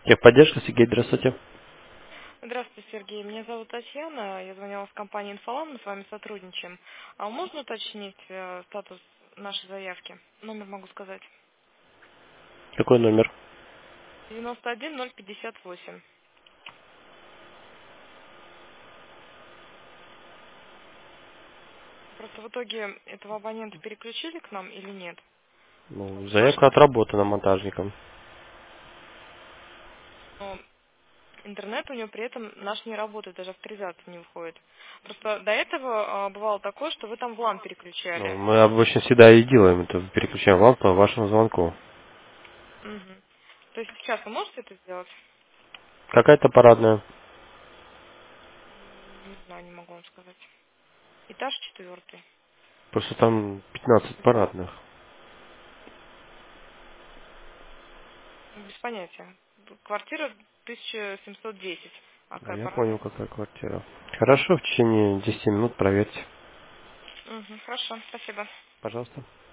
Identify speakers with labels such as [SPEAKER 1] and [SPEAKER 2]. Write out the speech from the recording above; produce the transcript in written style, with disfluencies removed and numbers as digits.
[SPEAKER 1] Техподдержка, Сергей, здравствуйте.
[SPEAKER 2] Здравствуйте, Сергей. Меня зовут Татьяна. Я звонила с компании «Инфолам», мы с вами сотрудничаем. А можно уточнить статус нашей заявки? Номер могу сказать.
[SPEAKER 1] Какой номер?
[SPEAKER 2] 91058. Просто в итоге этого абонента переключили к нам или нет?
[SPEAKER 1] Ну,
[SPEAKER 2] Ваш
[SPEAKER 1] заявка отработана монтажником.
[SPEAKER 2] но интернет у него при этом наш не работает, даже авторизация не выходит. Просто до этого бывало такое, что вы там в LAN
[SPEAKER 1] Ну,
[SPEAKER 2] переключали.
[SPEAKER 1] мы обычно всегда и делаем это, переключаем вам по вашему звонку.
[SPEAKER 2] Мгм. То есть сейчас вы можете это сделать?
[SPEAKER 1] Какая-то парадная.
[SPEAKER 2] Не знаю, не могу вам сказать. Этаж 4.
[SPEAKER 1] Просто там 15 парадных.
[SPEAKER 2] Без понятия. Квартира 1710. А
[SPEAKER 1] А
[SPEAKER 2] какая
[SPEAKER 1] я понял,
[SPEAKER 2] парадная?
[SPEAKER 1] какая квартира. Хорошо, в течение 10 минут проверьте.
[SPEAKER 2] Хорошо, спасибо.
[SPEAKER 1] Пожалуйста.